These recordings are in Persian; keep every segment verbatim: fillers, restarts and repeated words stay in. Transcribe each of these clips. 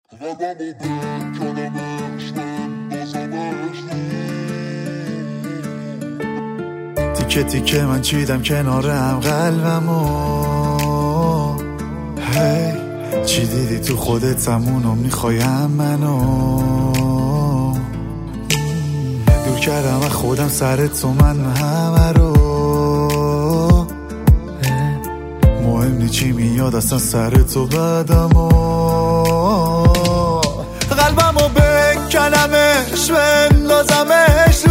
تیکه تیکه من چیدم کنارم قلبمو. هی چی دیدی تو خودت همونو میخوایم منو. دور کردم و خودم سر تو من همه رو. مهم نی چی میاد اصلا سر تو بعدمو. قلبمو بکنمش بندازمش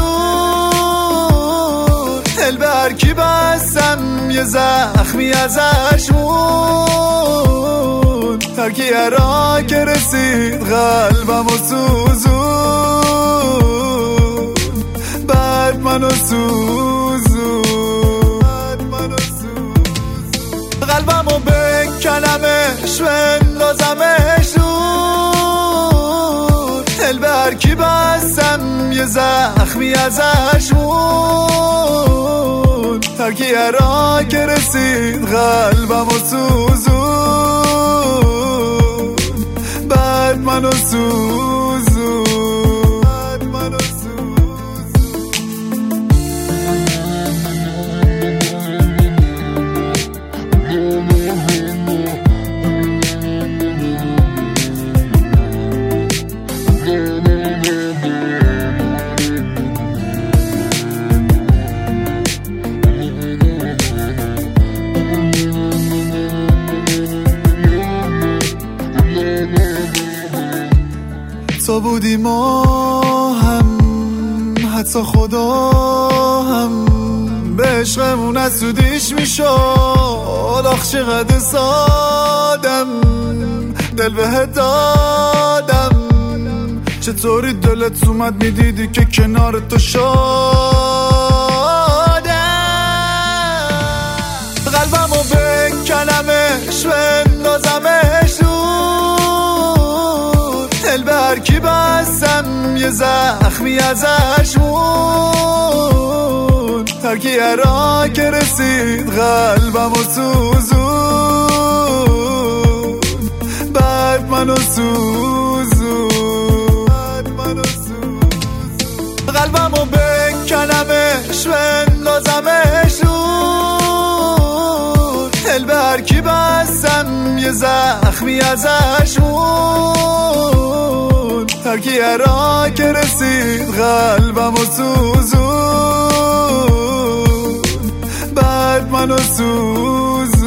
دور. دل به هر کی بستم یه زخمی ازش مون. ترکی را که رسید قلبمو سوزون. بعد منو سوزون. قلبمو بکنمش بندازمش دور. دل به هر کی بستم یه زخمی ازش مون. ترکی را که رسید قلبمو سوزون. بعد منو سوزون. تو بودی ما هم حتی خدا هم به عشقمون اسودیش میشد. آخ چقدر سادم دل بهت دادم. چطوری دلت اومد میدیدی که کنار تو شادم. قلبمو بکنمش بندازمش دور. دل به هر کی بستم یه زخمی ازش مون. ترکی را که رسید قلبمو سوزون. بعد منو سوزون. قلبمو بکنمش بندازمش دور. دل به هر کی بستم یه زخمی ازش مون. ترکی را که رسید قلبمو سوزون. بعد منو سوزون.